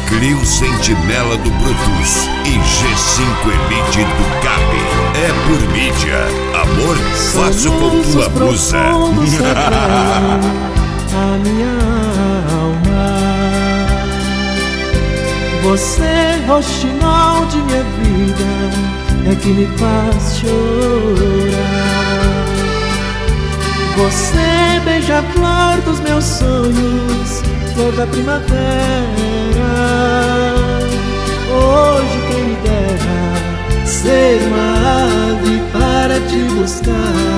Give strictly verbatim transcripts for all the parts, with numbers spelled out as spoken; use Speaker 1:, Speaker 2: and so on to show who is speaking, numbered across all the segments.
Speaker 1: Clio Sentinela do Brutus e G cinco Elite do Gabi. É por mídia. Amor, faço com tua musa.
Speaker 2: A minha alma, você, roxinol de minha vida, é que me faz chorar. Você, beija-flor dos meus sonhos, flor da primavera. Hoje quem me dera ser uma ave para te buscar.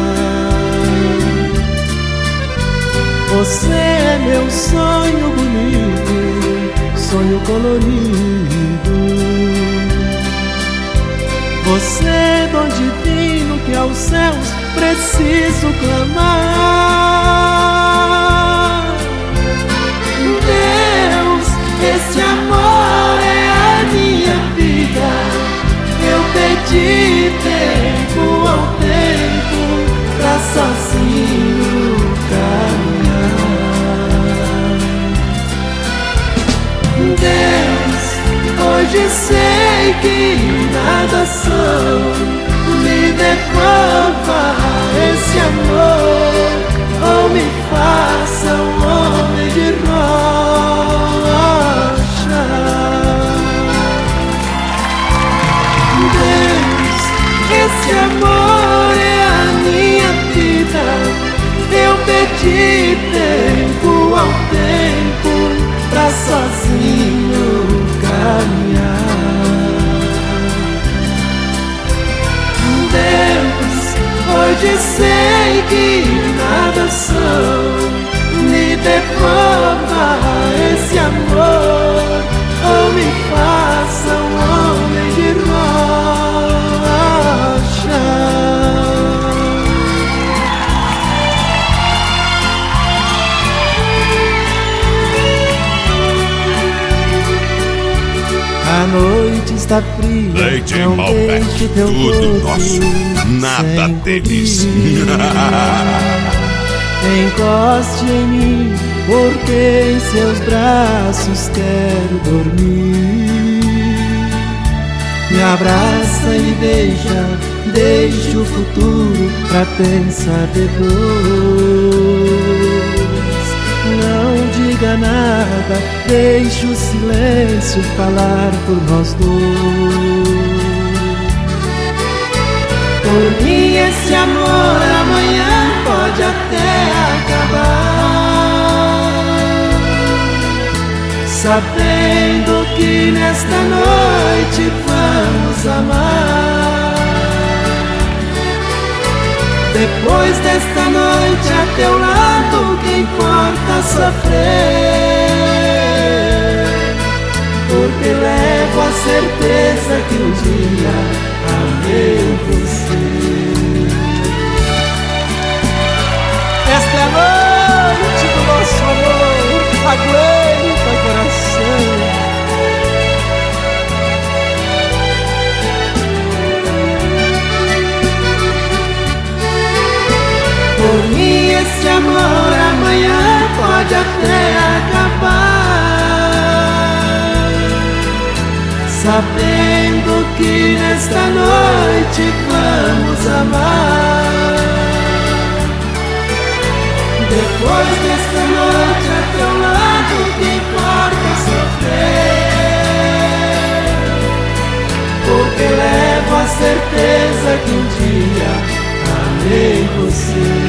Speaker 2: Você é meu sonho bonito, sonho colorido. Você é dom divino que aos céus preciso clamar. Deus, esse amor é a minha vida. Eu pedi tempo ao tempo pra sozinho caminhar. Deus, hoje sei que nada sou. Me devolva esse amor, ou me faça um homem de rocha. Deus, esse amor é a minha vida. Eu pedi tempo ao tempo pra sozinho caminhar. Deus, hoje sei que nada sou. Me devolva esse amor, ou me faça um homem de rocha. A noite está fria,
Speaker 1: Leite
Speaker 2: não
Speaker 1: Malbec,
Speaker 2: deixe teu
Speaker 1: tudo
Speaker 2: corpo
Speaker 1: nosso, nada
Speaker 2: sem
Speaker 1: deles.
Speaker 2: Encoste em mim, porque em seus braços quero dormir. Me abraça e me beija, deixe o futuro pra pensar depois. Não diga nada, deixe o silêncio falar por nós dois. Por mim esse amor amanhã pode até acabar, sabendo que nesta noite vamos amar. Depois desta noite a teu lado, que importa sofrer, porque levo a certeza que um dia amei você. Esta é a noite do nosso amor, aguenta coração. Por mim esse amor amanhã pode até acabar, sabendo que nesta noite vamos amar. Depois desta noite a teu lado, que importa sofrer, porque levo a certeza que um dia amei você.